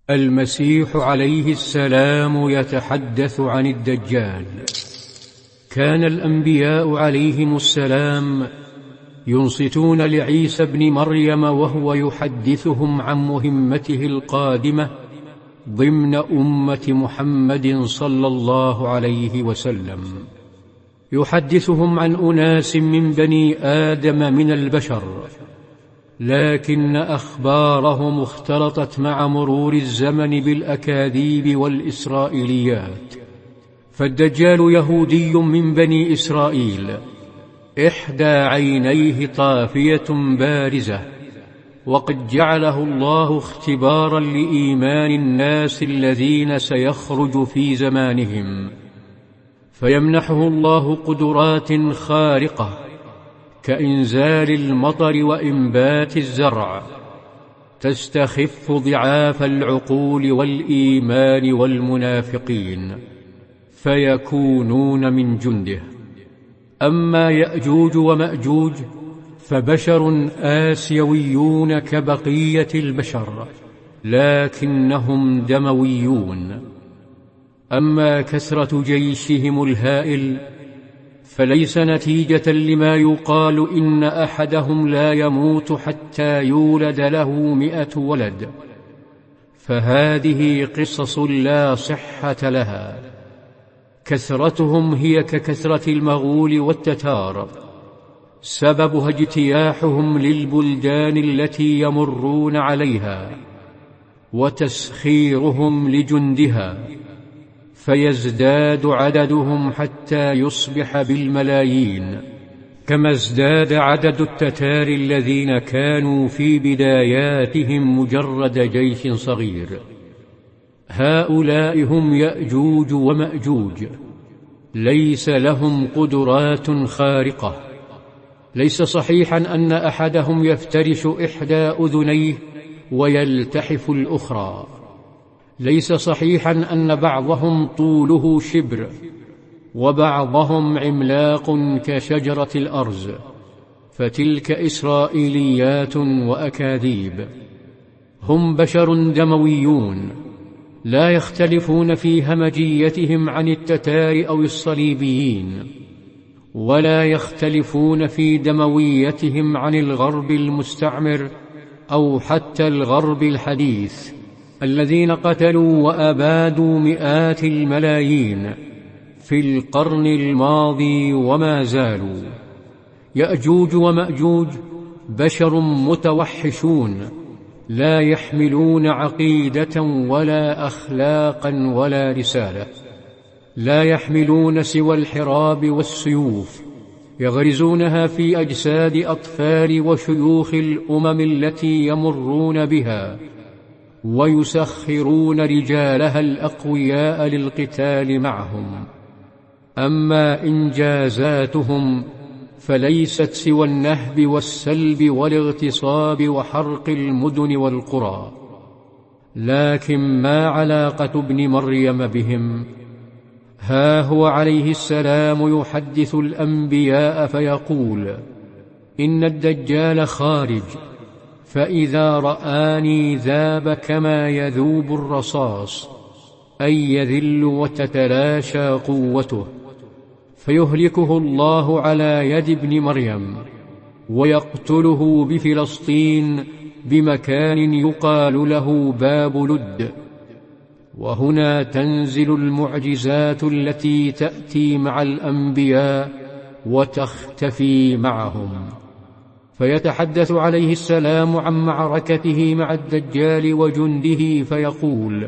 المسيح عليه السلام يتحدث عن الدجال. كان الأنبياء عليهم السلام ينصتون لعيسى ابن مريم وهو يحدثهم عن مهمته القادمة ضمن أمة محمد صلى الله عليه وسلم. يحدثهم عن أناس من بني آدم من البشر، لكن أخبارهم اختلطت مع مرور الزمن بالأكاذيب والإسرائيليات. فالدجال يهودي من بني إسرائيل، إحدى عينيه طافية بارزة، وقد جعله الله اختبارا لإيمان الناس الذين سيخرج في زمانهم، فيمنحه الله قدرات خارقة كإنزال المطر وإنبات الزرع تستخف ضعاف العقول والإيمان والمنافقين، فيكونون من جنده. أما يأجوج ومأجوج فبشر آسيويون كبقية البشر، لكنهم دمويون. أما كثرة جيشهم الهائل فليس نتيجة لما يقال إن أحدهم لا يموت حتى يولد له 100 ولد، فهذه قصص لا صحة لها. كثرتهم هي ككثرة المغول والتتار، سببها اجتياحهم للبلدان التي يمرون عليها وتسخيرهم لجندها، فيزداد عددهم حتى يصبح بالملايين، كما ازداد عدد التتار الذين كانوا في بداياتهم مجرد جيش صغير. هؤلاء هم يأجوج ومأجوج، ليس لهم قدرات خارقة. ليس صحيحا أن أحدهم يفترش إحدى أذنيه ويلتحف الأخرى. ليس صحيحا أن بعضهم طوله شبر وبعضهم عملاق كشجرة الأرز، فتلك إسرائيليات وأكاذيب. هم بشر دمويون، لا يختلفون في همجيتهم عن التتار أو الصليبيين، ولا يختلفون في دمويتهم عن الغرب المستعمر أو حتى الغرب الحديث الذين قتلوا وأبادوا مئات الملايين في القرن الماضي وما زالوا. يأجوج ومأجوج بشر متوحشون، لا يحملون عقيدة ولا أخلاقا ولا رسالة، لا يحملون سوى الحراب والسيوف، يغرزونها في أجساد أطفال وشيوخ الأمم التي يمرون بها، ويسخرون رجالها الأقوياء للقتال معهم. أما إنجازاتهم فليست سوى النهب والسلب والاغتصاب وحرق المدن والقرى. لكن ما علاقة ابن مريم بهم؟ ها هو عليه السلام يحدث الأنبياء فيقول: إن الدجال خارج، فإذا رآني ذاب كما يذوب الرصاص، أي يذل وتتلاشى قوته، فيهلكه الله على يد ابن مريم، ويقتله بفلسطين بمكان يقال له باب لد. وهنا تنزل المعجزات التي تأتي مع الأنبياء وتختفي معهم. فيتحدث عليه السلام عن معركته مع الدجال وجنده فيقول: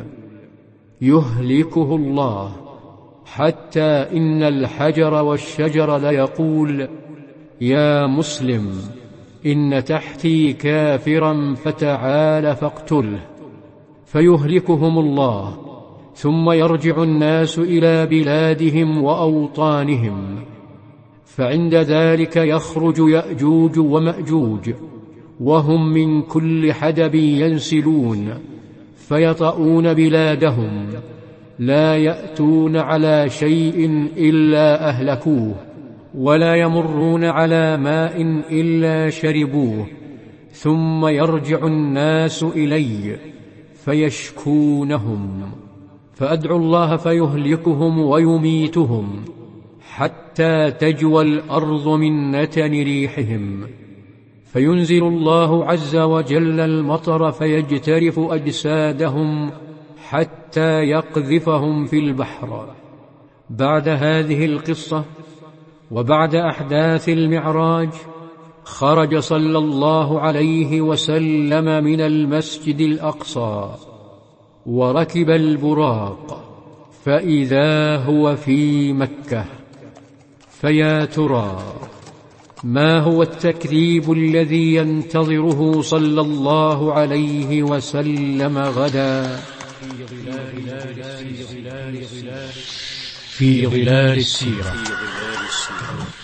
يهلكه الله، حتى إن الحجر والشجر ليقول: يا مسلم، إن تحتي كافرا فتعال فاقتله. فيهلكهم الله، ثم يرجع الناس إلى بلادهم وأوطانهم، فعند ذلك يخرج يأجوج ومأجوج، وهم من كل حدب ينسلون، فيطؤون بلادهم، لا يأتون على شيء إلا أهلكوه، ولا يمرون على ماء إلا شربوه، ثم يرجع الناس إلي فيشكونهم، فأدعو الله فيهلكهم ويميتهم حتى تجوى الأرض من نتن ريحهم، فينزل الله عز وجل المطر فيجترف أجسادهم حتى يقذفهم في البحر. بعد هذه القصة وبعد أحداث المعراج خرج صلى الله عليه وسلم من المسجد الأقصى وركب البراق، فإذا هو في مكة. فيا ترى ما هو التكذيب الذي ينتظره صلى الله عليه وسلم غدا في ظلال السيرة.